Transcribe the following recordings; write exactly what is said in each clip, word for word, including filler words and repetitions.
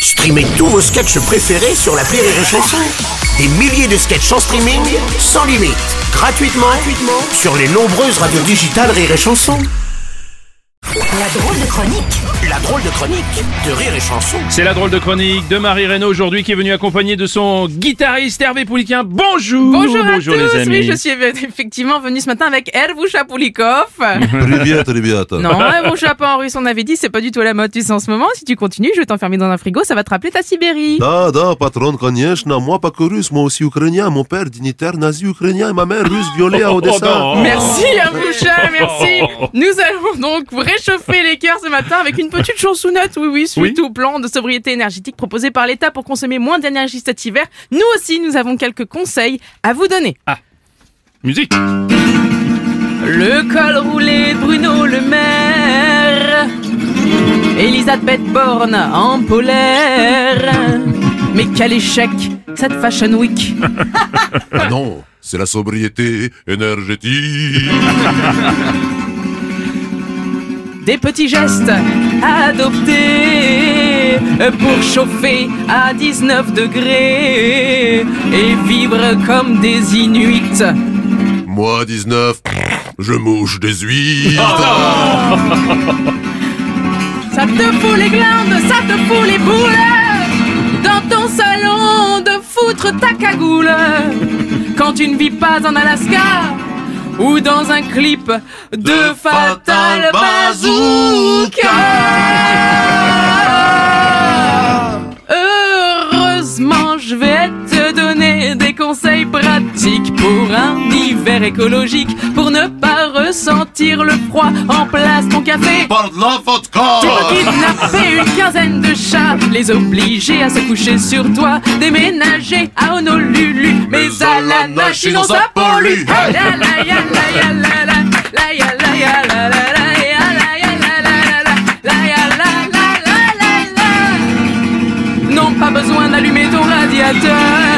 Streamez tous vos sketchs préférés sur l'appli Rire et Chanson. Des milliers de sketchs en streaming, sans limite, gratuitement, gratuitement sur les nombreuses radios digitales Rire et Chanson. La drôle de chronique. La drôle de chronique de Rire et Chanson. C'est la drôle de chronique de Marie Reynaud aujourd'hui qui est venue accompagnée de son guitariste Hervé Pouliquin. Bonjour. Bonjour à Bonjour tous. les amis. Oui, je suis effectivement venue ce matin avec Hervoucha Poulikov. Привет, ребята. Non, Hervoucha pas en russe, on avait dit, c'est pas du tout à la mode, tu sais, en ce moment. Si tu continues, je vais t'enfermer dans un frigo, ça va te rappeler ta Sibérie. Да, да, патрон, конечно. Moi, pas que russe, moi aussi ukrainien. Mon père, dignitaire nazi ukrainien et ma mère russe violée à Odessa. Oh, non. Merci Hervoucha, merci. Nous allons donc vous réchauffer les cœurs ce matin avec une petite chansonnette, oui, oui, suite Oui. au plan de sobriété énergétique proposé par l'État pour consommer moins d'énergie cet hiver. Nous aussi, nous avons quelques conseils à vous donner. Musique. Le col roulé de Bruno Le Maire, Elisabeth Borne en polaire. Mais quel échec, cette Fashion Week. Ah non, c'est la sobriété énergétique. Des petits gestes à adopter pour chauffer à dix-neuf degrés et vivre comme des Inuits. Moi, dix-neuf, je mouche des huîtres. Ça te fout les glandes, ça te fout les boules dans ton salon de foutre ta cagoule quand tu ne vis pas en Alaska ou dans un clip de Fatal Bazooka. Heureusement, je vais te donner des conseils pratiques pour un hiver écologique, pour ne pas ressentir le froid en place ton café. Par de la vodka. Tu peux kidnapper une quinzaine de chats, les obliger à se coucher sur toi, déménager à Honolulu, mais à la nage sinon ça pollue. La la ya la ya la la, la ya la ya la la la, ya la ya la la la la, la ya la la la la la. Non, pas besoin d'allumer ton radiateur.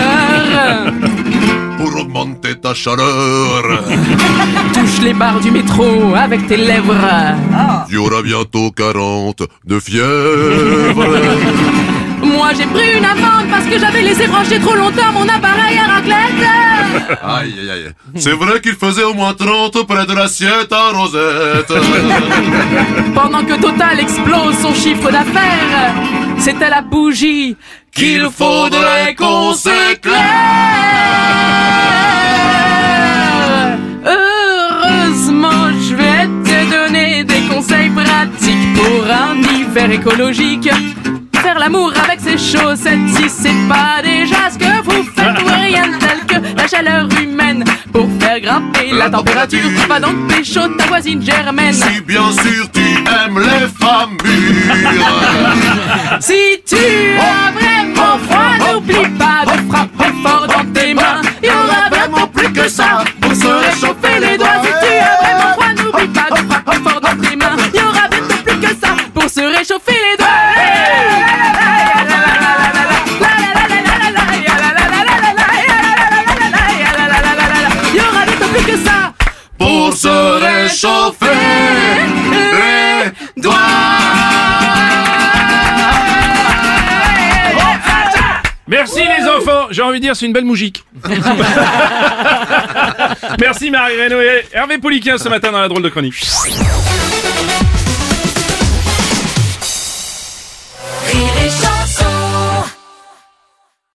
Pour augmenter ta chaleur. Touche les barres du métro avec tes lèvres. Tu auras bientôt quarante de fièvre. Moi j'ai pris une amende parce que j'avais laissé brancher trop longtemps mon appareil à raclette. Aïe, aïe, aïe. C'est vrai qu'il faisait au moins trente près de l'assiette à Rosette. Pendant que Total explose son chiffre d'affaires, c'est à la bougie qu'il faudrait qu'on s'éclaire. Heureusement, je vais te donner des conseils pratiques pour un hiver écologique. Faire l'amour avec ses chaussettes, si c'est pas déjà ce que vous faites, ou rien de tel que la chaleur humaine pour faire grimper la température. Va donc pécho ta voisine Germaine. Si bien sûr tu aimes les femmes mûres. Si tu as vraiment froid, n'oublie pas de frapper fort dans tes mains. Il y aura vraiment plus que ça pour se réchauffer les doigts. Si tu as vraiment froid, n'oublie pas de frapper fort dans tes mains. Il y aura bientôt plus que ça pour se réchauffer les doigts. Il y aura bientôt plus que ça Pour se réchauffer les doigts. Merci les enfants. J'ai envie de dire c'est une belle mougique. Merci Marie Reynaud et Hervé Pouliquin ce matin dans la drôle de chronique.